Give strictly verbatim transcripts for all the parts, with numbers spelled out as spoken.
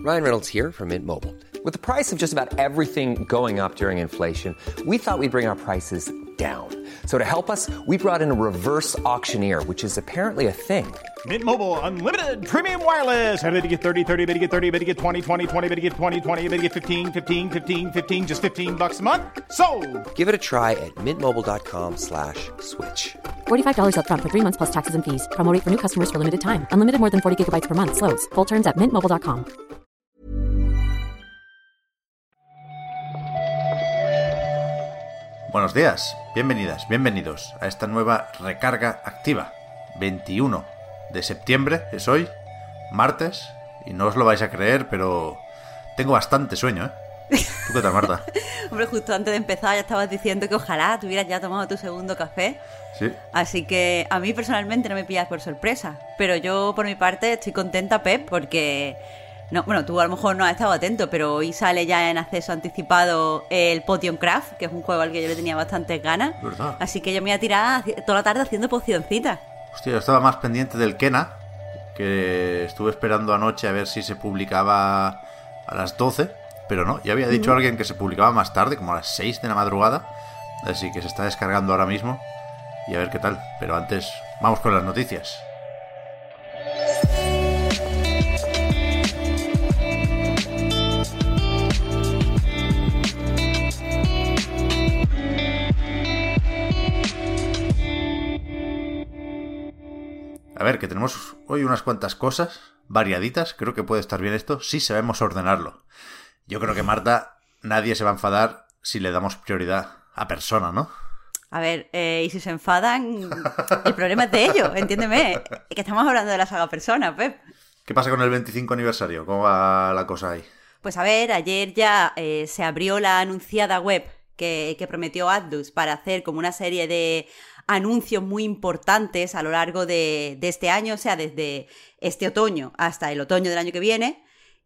Ryan Reynolds here from Mint Mobile. With the price of just about everything going up during inflation, we thought we'd bring our prices down. So to help us, we brought in a reverse auctioneer, which is apparently a thing. Mint Mobile Unlimited Premium Wireless. How to get thirty, thirty, how to get thirty, how to get twenty, twenty, twenty, how to get twenty, twenty, how to get fifteen, fifteen, fifteen, fifteen, just fifteen bucks a month? Sold! Give it a try at mintmobile.com slash switch. forty-five dollars up front for three months plus taxes and fees. Promo rate for new customers for limited time. Unlimited more than forty gigabytes per month. Slows full terms at mint mobile dot com. Buenos días, bienvenidas, bienvenidos a esta nueva recarga activa. veintiuno de septiembre es hoy, martes, y no os lo vais a creer, pero tengo bastante sueño, ¿eh? ¿Tú qué tal, Marta? Hombre, justo antes de empezar ya estabas diciendo que ojalá tuvieras ya tomado tu segundo café. Sí. Así que a mí personalmente no me pillas por sorpresa, pero yo por mi parte estoy contenta, Pep, porque... No, bueno, tú a lo mejor no has estado atento, pero hoy sale ya en acceso anticipado el Potion Craft, que es un juego al que yo le tenía bastantes ganas. ¿Verdad? Así que yo me voy a tirar toda la tarde haciendo pocioncitas. Hostia, yo estaba más pendiente del Kena, que estuve esperando anoche a ver si se publicaba a las doce, pero no, ya había dicho a alguien que se publicaba más tarde, como a las seis de la madrugada, así que se está descargando ahora mismo y a ver qué tal. Pero antes, vamos con las noticias. A ver, que tenemos hoy unas cuantas cosas variaditas. Creo que puede estar bien esto si sabemos ordenarlo. Yo creo que, Marta, nadie se va a enfadar si le damos prioridad a persona, ¿no? A ver, eh, y si se enfadan, el problema es de ellos, entiéndeme. Que estamos hablando de la saga Persona, Pep. ¿Qué pasa con el veinticinco aniversario? ¿Cómo va la cosa ahí? Pues a ver, ayer ya eh, se abrió la anunciada web que, que prometió Atlus para hacer como una serie de anuncios muy importantes a lo largo de, de este año, o sea, desde este otoño hasta el otoño del año que viene.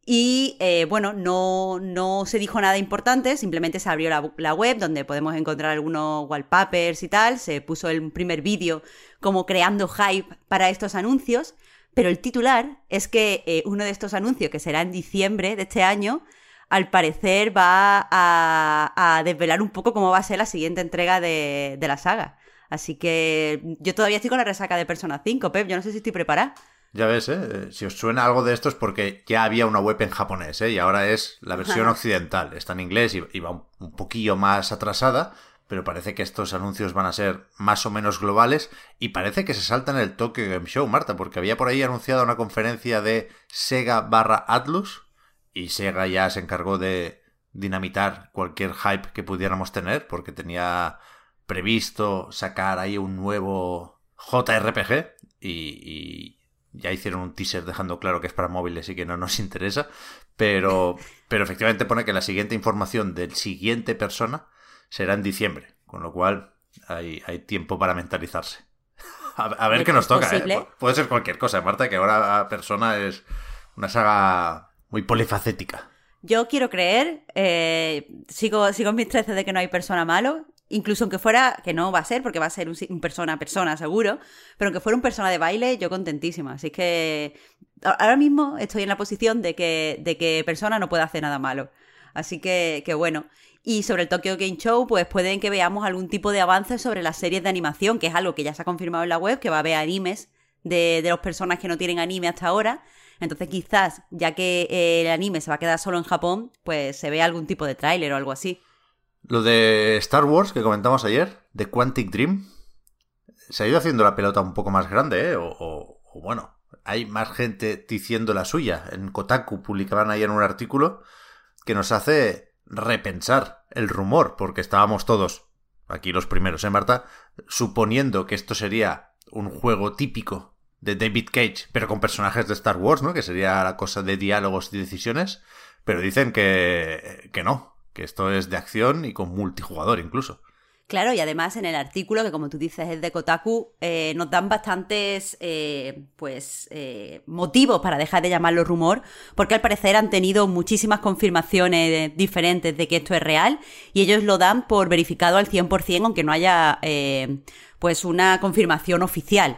Y eh, bueno, no, no se dijo nada importante, simplemente se abrió la, la web donde podemos encontrar algunos wallpapers y tal. Se puso el primer vídeo como creando hype para estos anuncios, pero el titular es que eh, uno de estos anuncios, que será en diciembre de este año, al parecer va a, a desvelar un poco cómo va a ser la siguiente entrega de, de la saga. Así que yo todavía estoy con la resaca de Persona cinco, Pep. Yo no sé si estoy preparada. Ya ves, ¿eh? Si os suena algo de esto es porque ya había una web en japonés, ¿eh? Y ahora es la versión Ajá. occidental. Está en inglés y, y va un, un poquillo más atrasada, pero parece que estos anuncios van a ser más o menos globales y parece que se saltan el Tokyo Game Show, Marta, porque había por ahí anunciado una conferencia de Sega barra Atlus y Sega ya se encargó de dinamitar cualquier hype que pudiéramos tener porque tenía previsto sacar ahí un nuevo J R P G y, y ya hicieron un teaser dejando claro que es para móviles y que no nos interesa, pero, pero efectivamente pone que la siguiente información del siguiente Persona será en diciembre, con lo cual hay, hay tiempo para mentalizarse. A, a ver qué nos toca, ¿eh? Puede ser cualquier cosa, Marta, que ahora Persona es una saga muy polifacética. Yo quiero creer, eh, sigo, sigo en mis trece de que no hay persona malo. Incluso aunque fuera, que no va a ser, porque va a ser un, un persona a persona seguro, pero aunque fuera un persona de baile, yo contentísima. Así que ahora mismo estoy en la posición de que, de que persona no puede hacer nada malo. Así que, que bueno. Y sobre el Tokyo Game Show, pues pueden que veamos algún tipo de avance sobre las series de animación, que es algo que ya se ha confirmado en la web, que va a haber animes de, de las personas que no tienen anime hasta ahora. Entonces quizás, ya que el anime se va a quedar solo en Japón, pues se vea algún tipo de tráiler o algo así. Lo de Star Wars que comentamos ayer, de Quantic Dream, se ha ido haciendo la pelota un poco más grande, ¿eh? O, o, o bueno, hay más gente diciendo la suya. En Kotaku publicaban ayer un artículo que nos hace repensar el rumor, porque estábamos todos, aquí los primeros, ¿eh, Marta? Suponiendo que esto sería un juego típico de David Cage, pero con personajes de Star Wars, ¿no? Que sería la cosa de diálogos y decisiones, pero dicen que, que no, que esto es de acción y con multijugador incluso. Claro, y además en el artículo, que como tú dices es de Kotaku, eh, nos dan bastantes eh, pues eh, motivos para dejar de llamarlo rumor, porque al parecer han tenido muchísimas confirmaciones diferentes de que esto es real, y ellos lo dan por verificado al cien por ciento, aunque no haya eh, pues una confirmación oficial.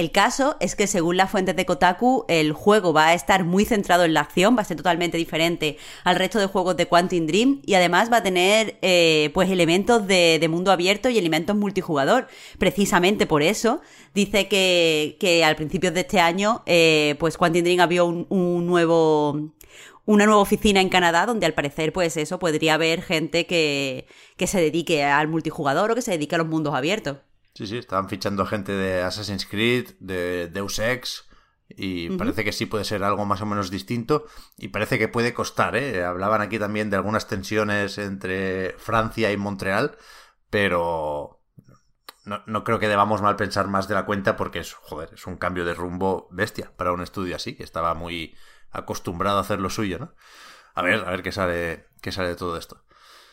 El caso es que, según las fuentes de Kotaku, el juego va a estar muy centrado en la acción, va a ser totalmente diferente al resto de juegos de Quantic Dream y además va a tener eh, pues elementos de, de mundo abierto y elementos multijugador. Precisamente por eso dice que, que al principio de este año eh, pues Quantic Dream abrió un, un nuevo... una nueva oficina en Canadá donde al parecer pues eso podría haber gente que, que se dedique al multijugador o que se dedique a los mundos abiertos. Sí, sí, estaban fichando gente de Assassin's Creed, de Deus Ex, y uh-huh. parece que sí puede ser algo más o menos distinto, y parece que puede costar, ¿eh? Hablaban aquí también de algunas tensiones entre Francia y Montreal, pero no, no creo que debamos mal pensar más de la cuenta porque es, joder, es un cambio de rumbo bestia para un estudio así, que estaba muy acostumbrado a hacer lo suyo, ¿no? A ver, a ver qué sale, qué sale de todo esto.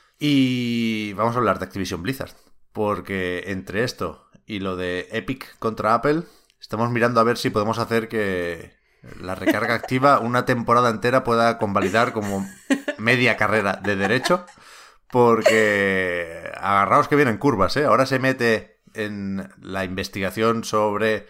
Y vamos a hablar de Activision Blizzard, porque entre esto y lo de Epic contra Apple, estamos mirando a ver si podemos hacer que la recarga activa una temporada entera pueda convalidar como media carrera de derecho, porque agarraos que vienen curvas, ¿eh? Ahora se mete en la investigación sobre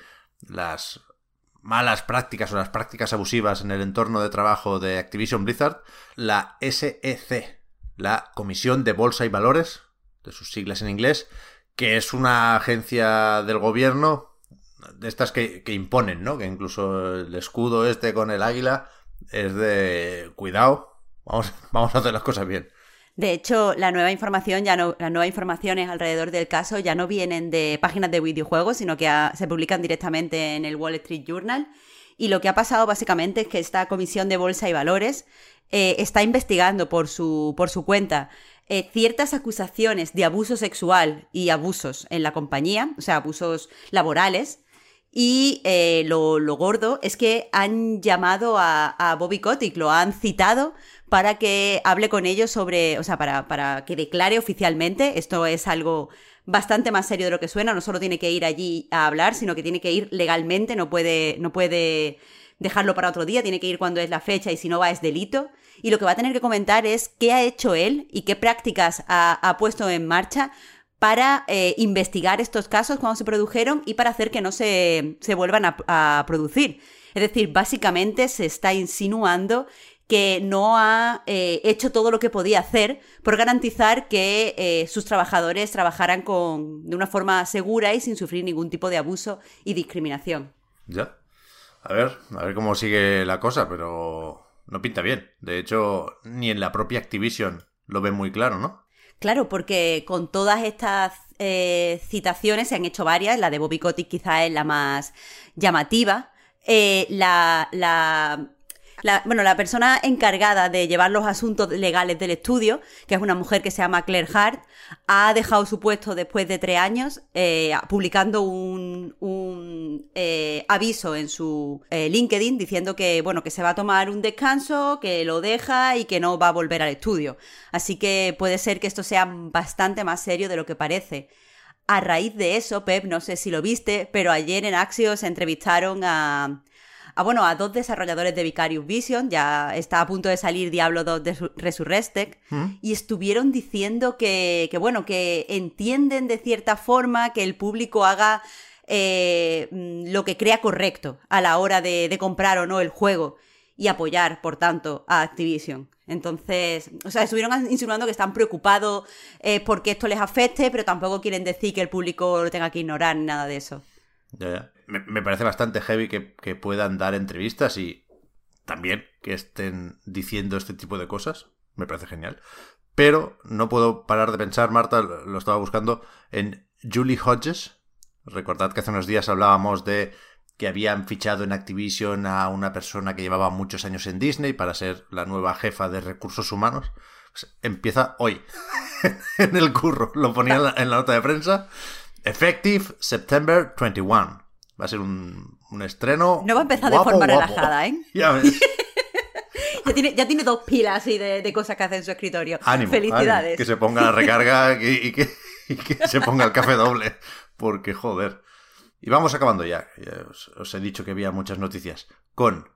las malas prácticas o las prácticas abusivas en el entorno de trabajo de Activision Blizzard, la S E C, la Comisión de Bolsa y Valores, de sus siglas en inglés, que es una agencia del gobierno de estas que, que imponen, ¿no? Que incluso el escudo este con el águila es de cuidado, vamos, vamos a hacer las cosas bien. De hecho, la nueva información, ya no, las nuevas informaciones alrededor del caso ya no vienen de páginas de videojuegos, sino que a, se publican directamente en el Wall Street Journal. Y lo que ha pasado básicamente es que esta Comisión de Bolsa y Valores eh, está investigando por su, por su cuenta eh, ciertas acusaciones de abuso sexual y abusos en la compañía, o sea, abusos laborales. Y eh, lo, lo gordo es que han llamado a, a Bobby Kotick, lo han citado para que hable con ellos sobre, o sea, para, para que declare oficialmente. Esto es algo bastante más serio de lo que suena, no solo tiene que ir allí a hablar, sino que tiene que ir legalmente, no puede, no puede dejarlo para otro día, tiene que ir cuando es la fecha y si no va es delito. Y lo que va a tener que comentar es qué ha hecho él y qué prácticas ha, ha puesto en marcha para eh, investigar estos casos cuando se produjeron y para hacer que no se, se vuelvan a, a producir. Es decir, básicamente se está insinuando que no ha eh, hecho todo lo que podía hacer por garantizar que eh, sus trabajadores trabajaran con, de una forma segura y sin sufrir ningún tipo de abuso y discriminación. Ya. A ver, a ver cómo sigue la cosa, pero no pinta bien. De hecho, ni en la propia Activision lo ven muy claro, ¿no? Claro, porque con todas estas eh, citaciones, se han hecho varias, la de Bobby Kotick quizá es la más llamativa, eh, la, la, la, bueno, la persona encargada de llevar los asuntos legales del estudio, que es una mujer que se llama Claire Hart, ha dejado su puesto después de tres años, eh, publicando un, un eh, aviso en su eh, LinkedIn diciendo que, bueno, que se va a tomar un descanso, que lo deja y que no va a volver al estudio. Así que puede ser que esto sea bastante más serio de lo que parece. A raíz de eso, Pep, no sé si lo viste, pero ayer en Axios entrevistaron a... Ah, bueno, a dos desarrolladores de Vicarious Vision, ya está a punto de salir Diablo dos de Resurrected, ¿Mm? Y estuvieron diciendo que, que, bueno, que entienden de cierta forma que el público haga eh, lo que crea correcto a la hora de, de comprar o no el juego y apoyar, por tanto, a Activision. Entonces, o sea, estuvieron insinuando que están preocupados eh, porque esto les afecte, pero tampoco quieren decir que el público lo tenga que ignorar ni nada de eso. Ya, ya. Me, me parece bastante heavy que, que puedan dar entrevistas y también que estén diciendo este tipo de cosas. Me parece genial. Pero no puedo parar de pensar, Marta, lo estaba buscando, en Julie Hodges. Recordad que hace unos días hablábamos de que habían fichado en Activision a una persona que llevaba muchos años en Disney para ser la nueva jefa de recursos humanos. Pues empieza hoy en el curro. Lo ponía en la, en la nota de prensa. Effective September veintiuno. Va a ser un, un estreno. No va a empezar guapo, de forma guapo. relajada, ¿eh? Ya ves. ya, tiene, ya tiene dos pilas así de, de cosas que hace en su escritorio. Ánimo, felicidades. Ánimo. Que se ponga la recarga y, y, que, y que se ponga el café doble. Porque, joder. Y vamos acabando ya. ya os, os he dicho que había muchas noticias. Con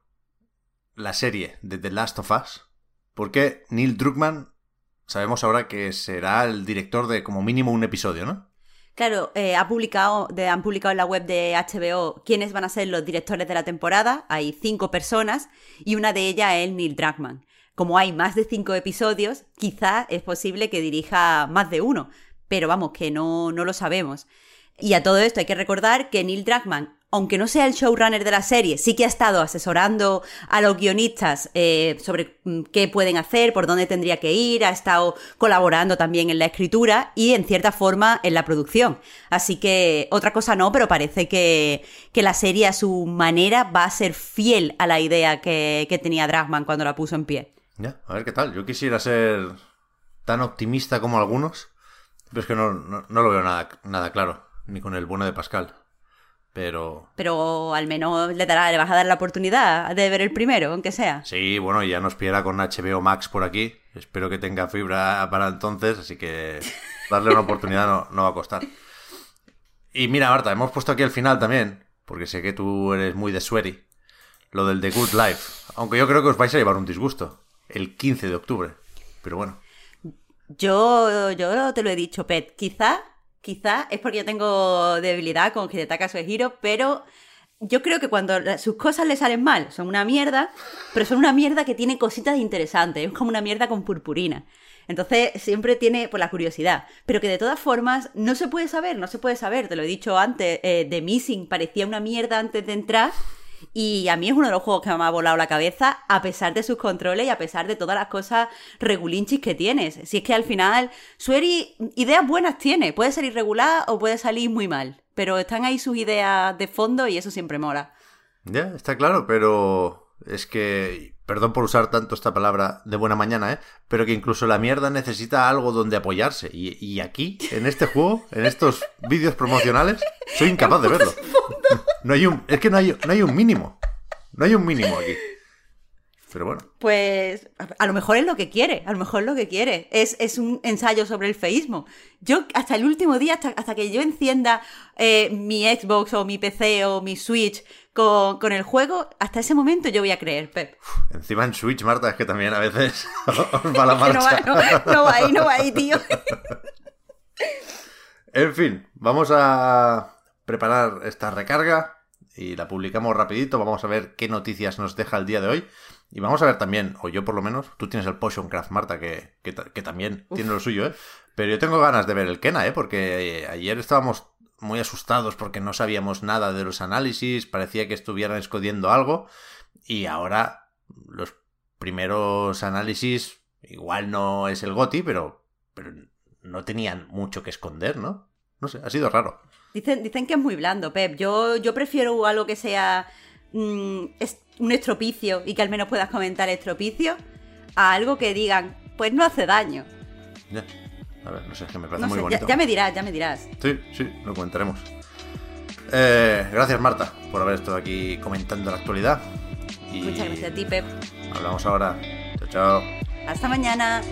la serie de The Last of Us. Porque Neil Druckmann, sabemos ahora que será el director de como mínimo un episodio, ¿no? Claro, eh, ha publicado, de, han publicado en la web de H B O quiénes van a ser los directores de la temporada. Hay cinco personas y una de ellas es Neil Druckmann. Como hay más de cinco episodios, quizás es posible que dirija más de uno, pero vamos, que no, no lo sabemos. Y a todo esto hay que recordar que Neil Druckmann, aunque no sea el showrunner de la serie, sí que ha estado asesorando a los guionistas eh, sobre qué pueden hacer, por dónde tendría que ir, ha estado colaborando también en la escritura y en cierta forma en la producción. Así que otra cosa no, pero parece que, que la serie a su manera va a ser fiel a la idea que, que tenía Druckmann cuando la puso en pie. Ya, a ver qué tal. Yo quisiera ser tan optimista como algunos, pero es que no, no, no lo veo nada, nada claro, ni con el bueno de Pascal. Pero... Pero al menos le, dará, le vas a dar la oportunidad de ver el primero, aunque sea. Sí, bueno, ya nos pillará con H B O Max por aquí. Espero que tenga fibra para entonces, así que darle una oportunidad no, no va a costar. Y mira, Marta, hemos puesto aquí al final también, porque sé que tú eres muy de Swery, lo del The Good Life. Aunque yo creo que os vais a llevar un disgusto. El quince de octubre. Pero bueno. Yo, yo te lo he dicho, Pet. Quizá... Quizá es porque yo tengo debilidad con Hidetaka Kazuhiro, pero yo creo que cuando sus cosas le salen mal son una mierda, pero son una mierda que tiene cositas interesantes, es como una mierda con purpurina. Entonces siempre tiene pues, la curiosidad, pero que de todas formas no se puede saber, no se puede saber, te lo he dicho antes, eh, The Missing parecía una mierda antes de entrar y a mí es uno de los juegos que me ha volado la cabeza a pesar de sus controles y a pesar de todas las cosas regulinchis que tienes. Si es que al final Swery ideas buenas tiene, puede ser irregular o puede salir muy mal, pero están ahí sus ideas de fondo y eso siempre mola. Ya, está claro, pero es que, perdón por usar tanto esta palabra de buena mañana, ¿eh? Pero que incluso la mierda necesita algo donde apoyarse y, y aquí, en este juego, en estos vídeos promocionales, soy incapaz de verlo. No hay un, es que no hay, no hay un mínimo. No hay un mínimo aquí. Pero bueno. Pues a lo mejor es lo que quiere, a lo mejor es lo que quiere. Es, es un ensayo sobre el feísmo. Yo hasta el último día, hasta, hasta que yo encienda eh, mi Xbox o mi P C o mi Switch con, con el juego, hasta ese momento yo voy a creer, Pep. Uf, encima en Switch, Marta, es que también a veces os va la marcha. no, va, no, no va ahí, no va ahí, tío. En fin, vamos a preparar esta recarga y la publicamos rapidito. Vamos a ver qué noticias nos deja el día de hoy. Y vamos a ver también, o yo por lo menos, tú tienes el Potioncraft, Marta, que, que, que también Uf. tiene lo suyo, ¿eh? Pero yo tengo ganas de ver el Kena, ¿eh? Porque ayer estábamos muy asustados porque no sabíamos nada de los análisis, parecía que estuvieran escondiendo algo, y ahora los primeros análisis, igual no es el GOTY, pero, pero no tenían mucho que esconder, ¿no? No sé, ha sido raro. Dicen, dicen que es muy blando, Pep. Yo, yo prefiero algo que sea mmm, es un estropicio y que al menos puedas comentar estropicio a algo que digan, pues no hace daño. Ya. A ver, no sé, es que me parece no muy sé, bonito. Ya, ya me dirás, ya me dirás. Sí, sí, lo comentaremos. Eh, gracias, Marta, por haber estado aquí comentando la actualidad. Y muchas gracias a ti, Pep. Hablamos ahora. Chao, chao. Hasta mañana.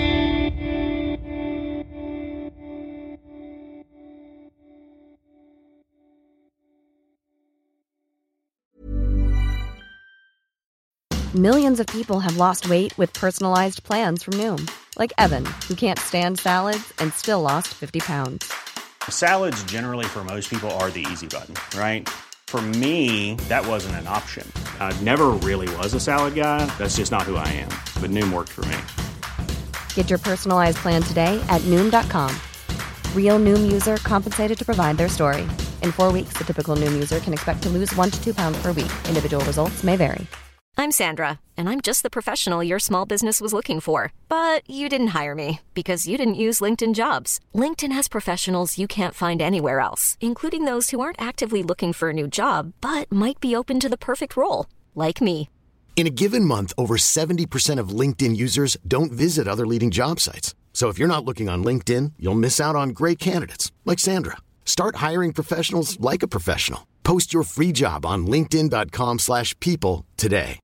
Millions of people have lost weight with personalized plans from Noom. Like Evan, who can't stand salads and still lost fifty pounds. Salads generally for most people are the easy button, right? For me, that wasn't an option. I never really was a salad guy. That's just not who I am. But Noom worked for me. Get your personalized plan today at Noom dot com. Real Noom user compensated to provide their story. In four weeks, the typical Noom user can expect to lose one to two pounds per week. Individual results may vary. I'm Sandra, and I'm just the professional your small business was looking for. But you didn't hire me because you didn't use LinkedIn Jobs. LinkedIn has professionals you can't find anywhere else, including those who aren't actively looking for a new job, but might be open to the perfect role, like me. In a given month, over seventy percent of LinkedIn users don't visit other leading job sites. So if you're not looking on LinkedIn, you'll miss out on great candidates like Sandra. Start hiring professionals like a professional. Post your free job on linkedin dot com slash people today.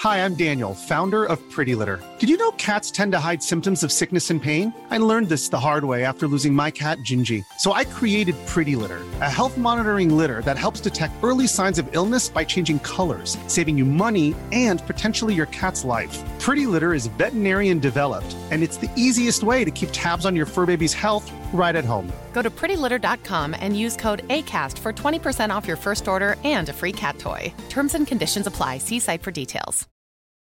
Hi, I'm Daniel, founder of Pretty Litter. Did you know cats tend to hide symptoms of sickness and pain? I learned this the hard way after losing my cat, Gingy. So I created Pretty Litter, a health monitoring litter that helps detect early signs of illness by changing colors, saving you money and potentially your cat's life. Pretty Litter is veterinarian developed, and it's the easiest way to keep tabs on your fur baby's health right at home. Go to pretty litter dot com and use code ACAST for twenty percent off your first order and a free cat toy. Terms and conditions apply. See site for details.